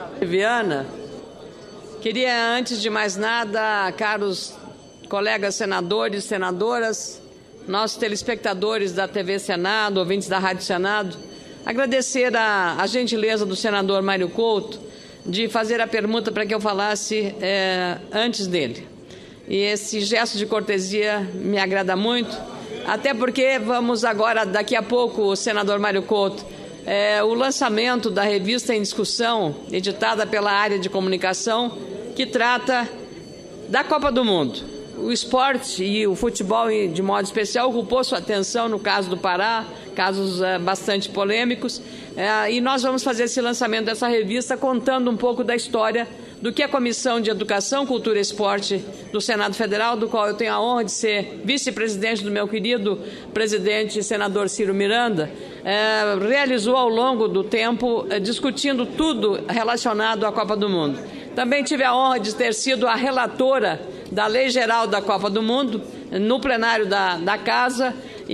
Viana, queria, antes de mais nada, caros colegas senadores, senadoras, nossos telespectadores da TV Senado, ouvintes da Rádio Senado, agradecer a gentileza do senador Mário Couto de fazer a pergunta para que eu falasse antes dele. E esse gesto de cortesia me agrada muito, até porque vamos agora, daqui a pouco, o senador Mário Couto, o lançamento da revista em discussão, editada pela área de comunicação, que trata da Copa do Mundo. O esporte e o futebol, de modo especial, ocupou sua atenção no caso do Pará, casos bastante polêmicos, e nós vamos fazer esse lançamento dessa revista contando um pouco da história do que a Comissão de Educação, Cultura e Esporte do Senado Federal, do qual eu tenho a honra de ser vice-presidente do meu querido presidente senador Ciro Miranda, realizou ao longo do tempo, discutindo tudo relacionado à Copa do Mundo. Também tive a honra de ter sido a relatora da Lei Geral da Copa do Mundo no plenário da Casa,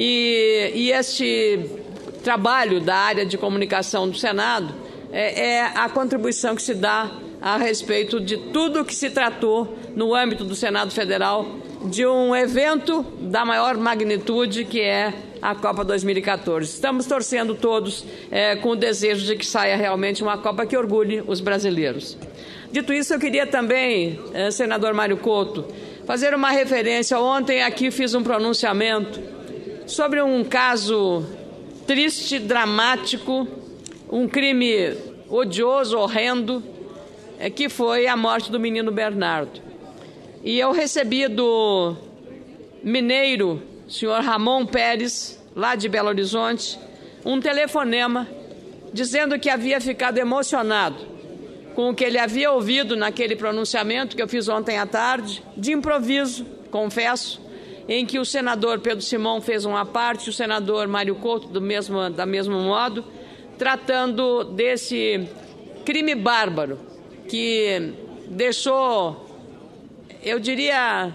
e este trabalho da área de comunicação do Senado é a contribuição que se dá a respeito de tudo que se tratou no âmbito do Senado Federal de um evento da maior magnitude que é a Copa 2014. Estamos torcendo todos com o desejo de que saia realmente uma Copa que orgulhe os brasileiros. Dito isso, eu queria também, senador Mário Couto, fazer uma referência. Ontem aqui fiz um pronunciamento sobre um caso triste, dramático, um crime odioso, horrendo, que foi a morte do menino Bernardo. E eu recebi do mineiro, senhor Ramon Pérez, lá de Belo Horizonte, um telefonema dizendo que havia ficado emocionado com o que ele havia ouvido naquele pronunciamento que eu fiz ontem à tarde, de improviso, confesso, em que o senador Pedro Simão fez uma parte, o senador Mário Couto da mesmo modo, tratando desse crime bárbaro que deixou, eu diria,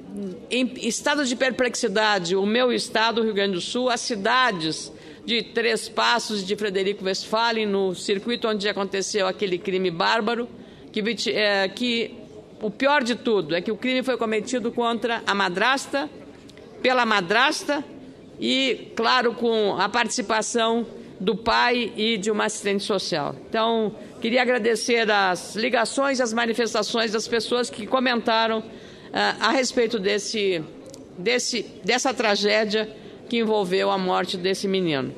em estado de perplexidade o meu estado, o Rio Grande do Sul, as cidades de Três Passos, de Frederico Westphalen, no circuito onde aconteceu aquele crime bárbaro, que o pior de tudo é que o crime foi cometido contra a madrasta, pela madrasta e, claro, com a participação do pai e de uma assistente social. Então, queria agradecer as ligações e as manifestações das pessoas que comentaram a respeito dessa tragédia que envolveu a morte desse menino.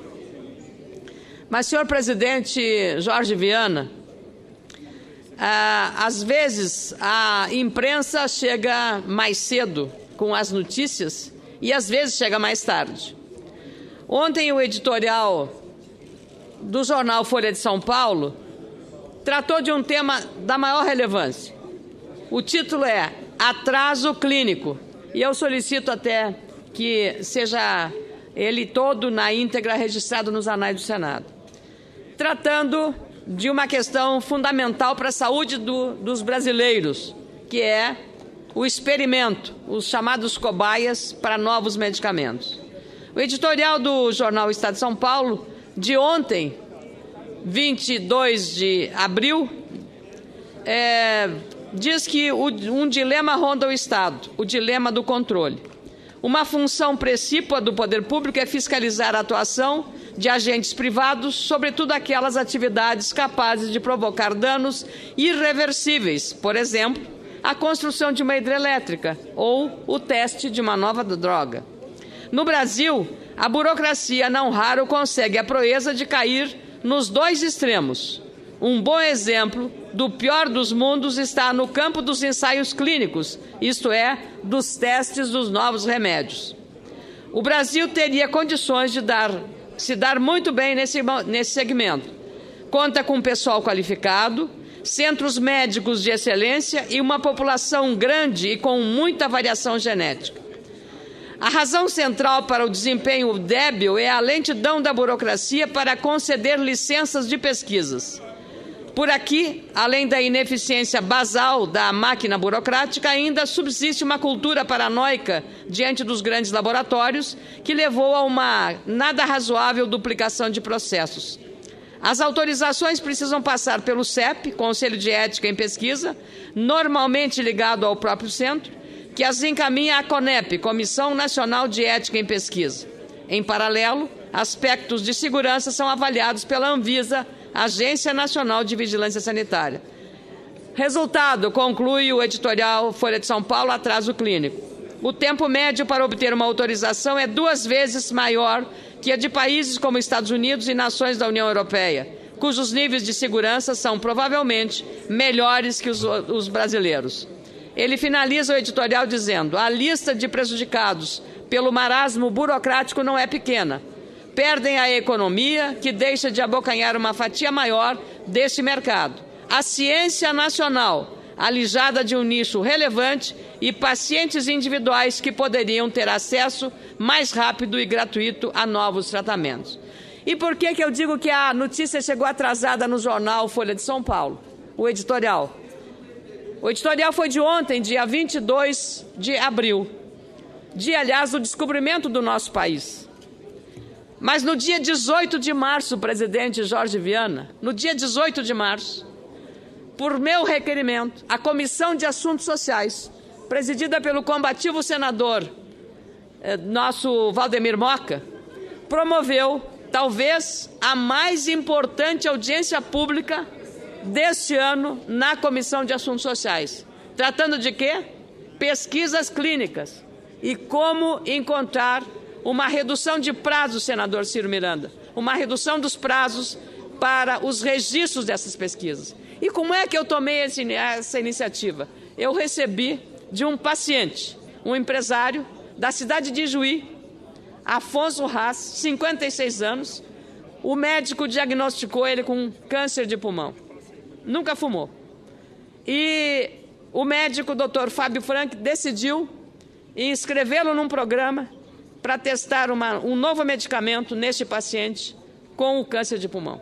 Mas, senhor presidente Jorge Viana, às vezes a imprensa chega mais cedo com as notícias e às vezes chega mais tarde. Ontem o editorial do jornal Folha de São Paulo tratou de um tema da maior relevância. O título é Atraso Clínico, e eu solicito até que seja ele todo na íntegra registrado nos anais do Senado, tratando de uma questão fundamental para a saúde dos brasileiros, que é o experimento, os chamados cobaias para novos medicamentos. O editorial do jornal Estado de São Paulo, de ontem, 22 de abril, diz que um dilema ronda o Estado, o dilema do controle. Uma função precípua do poder público é fiscalizar a atuação de agentes privados, sobretudo aquelas atividades capazes de provocar danos irreversíveis, por exemplo, a construção de uma hidrelétrica ou o teste de uma nova droga. No Brasil, a burocracia não raro consegue a proeza de cair nos dois extremos. Um bom exemplo do pior dos mundos está no campo dos ensaios clínicos, isto é, dos testes dos novos remédios. O Brasil teria condições de se dar muito bem nesse segmento. Conta com pessoal qualificado, centros médicos de excelência e uma população grande e com muita variação genética. A razão central para o desempenho débil é a lentidão da burocracia para conceder licenças de pesquisas. Por aqui, além da ineficiência basal da máquina burocrática, ainda subsiste uma cultura paranoica diante dos grandes laboratórios que levou a uma nada razoável duplicação de processos. As autorizações precisam passar pelo CEP, Conselho de Ética em Pesquisa, normalmente ligado ao próprio centro, que as encaminha à CONEP, Comissão Nacional de Ética em Pesquisa. Em paralelo, aspectos de segurança são avaliados pela Anvisa, Agência Nacional de Vigilância Sanitária. Resultado, conclui o editorial Folha de São Paulo, atraso clínico. O tempo médio para obter uma autorização é 2 vezes maior que a de países como Estados Unidos e nações da União Europeia, cujos níveis de segurança são provavelmente melhores que os brasileiros. Ele finaliza o editorial dizendo: a lista de prejudicados pelo marasmo burocrático não é pequena. Perdem a economia, que deixa de abocanhar uma fatia maior deste mercado. A ciência nacional, alijada de um nicho relevante, e pacientes individuais que poderiam ter acesso mais rápido e gratuito a novos tratamentos. E por que eu digo que a notícia chegou atrasada no jornal Folha de São Paulo? O editorial. O editorial foi de ontem, dia 22 de abril. Dia, aliás, do descobrimento do nosso país. Mas no dia 18 de março, presidente Jorge Viana, no dia 18 de março, por meu requerimento, a Comissão de Assuntos Sociais, presidida pelo combativo senador nosso Valdemir Moca, promoveu talvez a mais importante audiência pública deste ano na Comissão de Assuntos Sociais. Tratando de quê? Pesquisas clínicas e como encontrar uma redução de prazos, senador Ciro Miranda, uma redução dos prazos para os registros dessas pesquisas. E como é que eu tomei essa iniciativa? Eu recebi de um paciente, um empresário da cidade de Juí, Afonso Haas, 56 anos. O médico diagnosticou ele com câncer de pulmão. Nunca fumou. E o médico, o Dr. Fábio Frank, decidiu inscrevê-lo num programa para testar um novo medicamento neste paciente com o câncer de pulmão.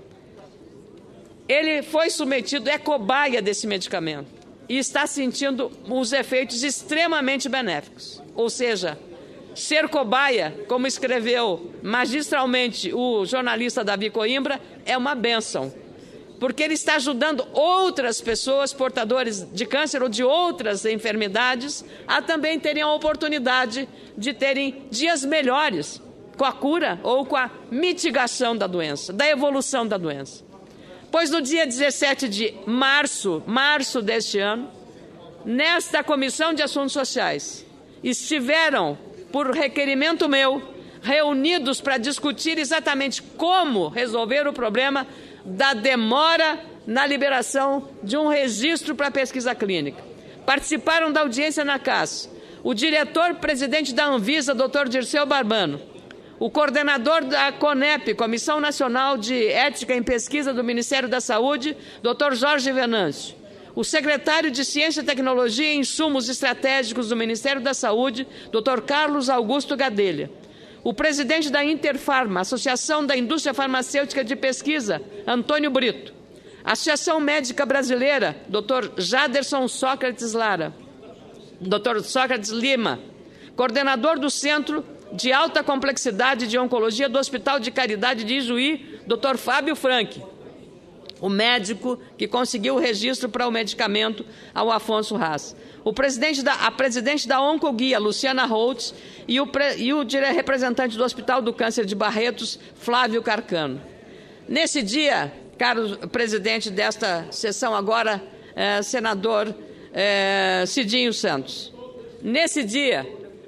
Ele foi submetido, é cobaia desse medicamento e está sentindo os efeitos extremamente benéficos. Ou seja, ser cobaia, como escreveu magistralmente o jornalista Davi Coimbra, é uma bênção, porque ele está ajudando outras pessoas portadoras de câncer ou de outras enfermidades a também terem a oportunidade de terem dias melhores com a cura ou com a mitigação da doença, da evolução da doença. Pois no dia 17 de março deste ano, nesta Comissão de Assuntos Sociais, estiveram, por requerimento meu, reunidos para discutir exatamente como resolver o problema da demora na liberação de um registro para pesquisa clínica. Participaram da audiência na CAS o diretor-presidente da Anvisa, Dr. Dirceu Barbano, o coordenador da CONEP, Comissão Nacional de Ética em Pesquisa do Ministério da Saúde, Dr. Jorge Venâncio, o secretário de Ciência, Tecnologia e Insumos Estratégicos do Ministério da Saúde, Dr. Carlos Augusto Gadelha, o presidente da Interfarma, Associação da Indústria Farmacêutica de Pesquisa, Antônio Brito, Associação Médica Brasileira, Dr. Jaderson Sócrates Lara, Dr. Sócrates Lima, coordenador do Centro de Alta Complexidade de Oncologia do Hospital de Caridade de Ijuí, Dr. Fábio Frank, o médico que conseguiu o registro para o medicamento ao Afonso Haas. A presidente da Oncoguia, Luciana Holtz, e o representante do Hospital do Câncer de Barretos, Flávio Carcano. Nesse dia, caro presidente desta sessão agora, senador Cidinho Santos, nesse dia,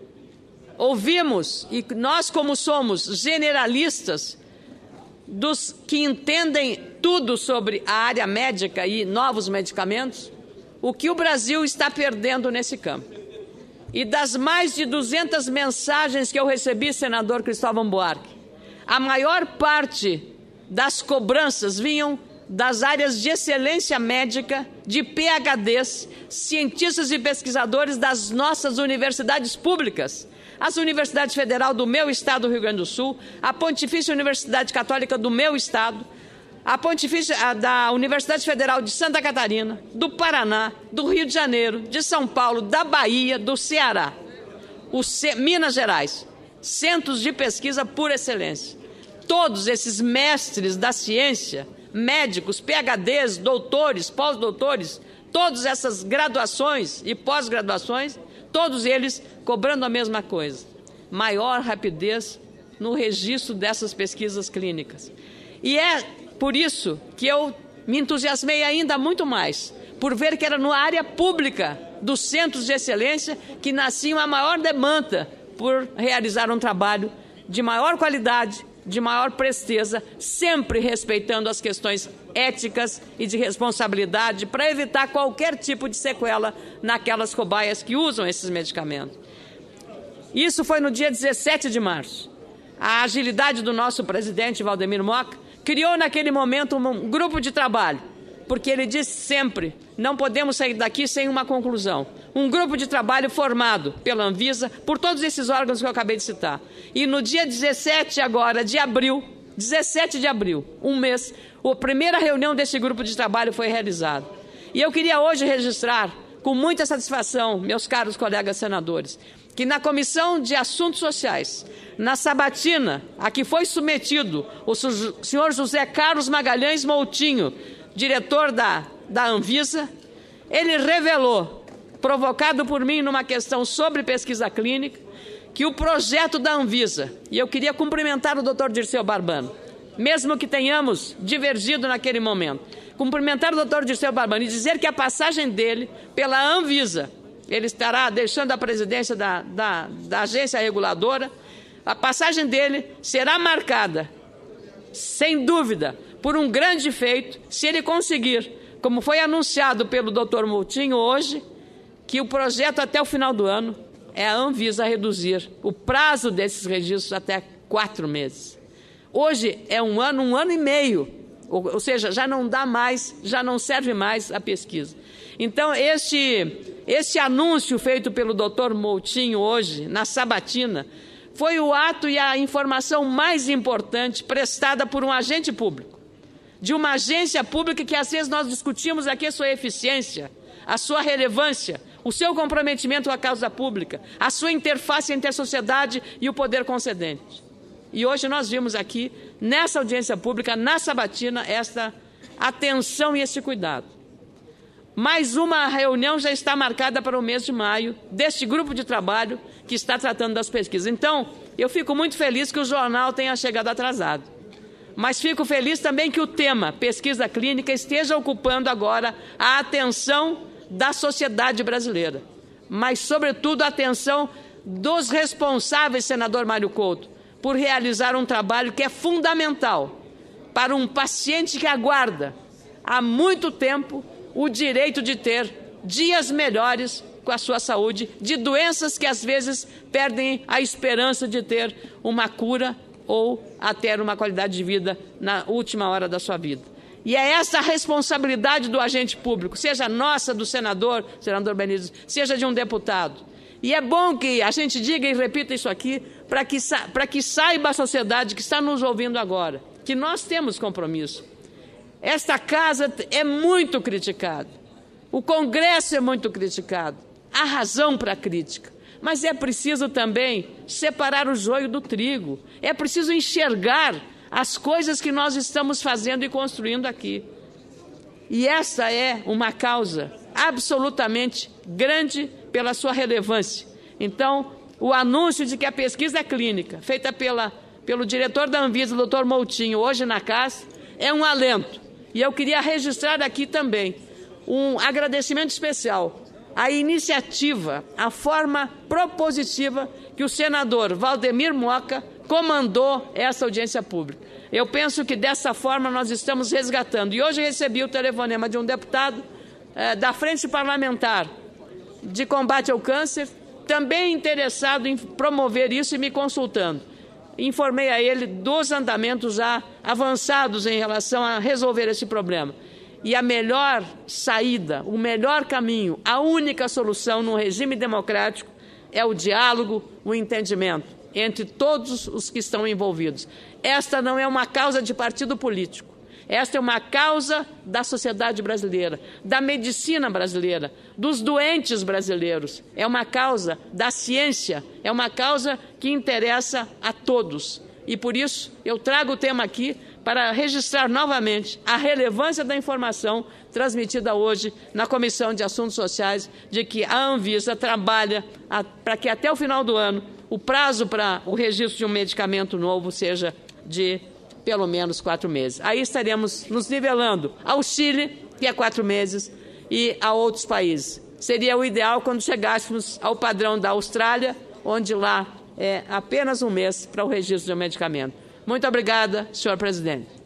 ouvimos, e nós como somos generalistas, dos que entendem tudo sobre a área médica e novos medicamentos, o que o Brasil está perdendo nesse campo. E das mais de 200 mensagens que eu recebi, senador Cristóvão Buarque, a maior parte das cobranças vinham das áreas de excelência médica, de PhDs, cientistas e pesquisadores das nossas universidades públicas, as Universidades Federal do meu estado, Rio Grande do Sul, a Pontifícia Universidade Católica do meu estado, da Universidade Federal de Santa Catarina, do Paraná, do Rio de Janeiro, de São Paulo, da Bahia, do Ceará, Minas Gerais, centros de pesquisa por excelência. todos esses mestres da ciência, médicos, PhDs, doutores, pós-doutores, todas essas graduações e pós-graduações, todos eles cobrando a mesma coisa: maior rapidez no registro dessas pesquisas clínicas. E é por isso que eu me entusiasmei ainda muito mais, por ver que era na área pública dos centros de excelência que nascia a maior demanda por realizar um trabalho de maior qualidade, de maior presteza, sempre respeitando as questões éticas e de responsabilidade para evitar qualquer tipo de sequela naquelas cobaias que usam esses medicamentos. Isso foi no dia 17 de março. A agilidade do nosso presidente, Valdemir Moca, criou naquele momento um grupo de trabalho, porque ele disse sempre: não podemos sair daqui sem uma conclusão. Um grupo de trabalho formado pela Anvisa, por todos esses órgãos que eu acabei de citar. E no dia 17 de abril, um mês, a primeira reunião desse grupo de trabalho foi realizada. E eu queria hoje registrar, com muita satisfação, meus caros colegas senadores, que na Comissão de Assuntos Sociais, na sabatina, a que foi submetido o senhor José Carlos Magalhães Moutinho, diretor da Anvisa, ele revelou, provocado por mim numa questão sobre pesquisa clínica, que o projeto da Anvisa, e eu queria cumprimentar o doutor Dirceu Barbano, mesmo que tenhamos divergido naquele momento, cumprimentar o doutor Dirceu Barbano e dizer que a passagem dele pela Anvisa, ele estará deixando a presidência da agência reguladora, a passagem dele será marcada, sem dúvida, por um grande feito, se ele conseguir, como foi anunciado pelo doutor Moutinho hoje, que o projeto até o final do ano é a Anvisa reduzir o prazo desses registros até 4 meses. Hoje é um ano e meio, ou seja, já não dá mais, já não serve mais a pesquisa. Então, este anúncio feito pelo doutor Moutinho hoje, na sabatina, foi o ato e a informação mais importante prestada por um agente público, de uma agência pública que às vezes nós discutimos aqui a sua eficiência, a sua relevância, o seu comprometimento com a causa pública, a sua interface entre a sociedade e o poder concedente. E hoje nós vimos aqui, nessa audiência pública, na sabatina, esta atenção e esse cuidado. Mais uma reunião já está marcada para o mês de maio, deste grupo de trabalho que está tratando das pesquisas. Então, eu fico muito feliz que o jornal tenha chegado atrasado. Mas fico feliz também que o tema pesquisa clínica esteja ocupando agora a atenção da sociedade brasileira, mas, sobretudo, a atenção dos responsáveis, senador Mário Couto, por realizar um trabalho que é fundamental para um paciente que aguarda há muito tempo o direito de ter dias melhores com a sua saúde, de doenças que às vezes perdem a esperança de ter uma cura ou a ter uma qualidade de vida na última hora da sua vida. E é essa a responsabilidade do agente público, seja nossa, do senador Benítez, seja de um deputado. E é bom que a gente diga e repita isso aqui, para que saiba a sociedade que está nos ouvindo agora, que nós temos compromisso. Esta casa é muito criticada, o Congresso é muito criticado, há razão para a crítica, mas é preciso também separar o joio do trigo, é preciso enxergar as coisas que nós estamos fazendo e construindo aqui. E essa é uma causa absolutamente grande pela sua relevância. Então, o anúncio de que a pesquisa clínica, feita pelo diretor da Anvisa, o doutor Moutinho, hoje na casa, é um alento. E eu queria registrar aqui também um agradecimento especial à iniciativa, à forma propositiva que o senador Valdemir Moca comandou essa audiência pública. Eu penso que dessa forma nós estamos resgatando. E hoje recebi o telefonema de um deputado da Frente Parlamentar de Combate ao Câncer, também interessado em promover isso e me consultando. Informei a ele dos andamentos já avançados em relação a resolver esse problema. E a melhor saída, o melhor caminho, a única solução num regime democrático é o diálogo, o entendimento entre todos os que estão envolvidos. Esta não é uma causa de partido político. Esta é uma causa da sociedade brasileira, da medicina brasileira, dos doentes brasileiros. É uma causa da ciência, é uma causa que interessa a todos. E, por isso, eu trago o tema aqui para registrar novamente a relevância da informação transmitida hoje na Comissão de Assuntos Sociais, de que a Anvisa trabalha para que até o final do ano o prazo para o registro de um medicamento novo seja de pelo menos 4 meses. Aí estaremos nos nivelando ao Chile, que é 4 meses, e a outros países. Seria o ideal quando chegássemos ao padrão da Austrália, onde lá é apenas 1 mês para o registro de um medicamento. Muito obrigada, senhor presidente.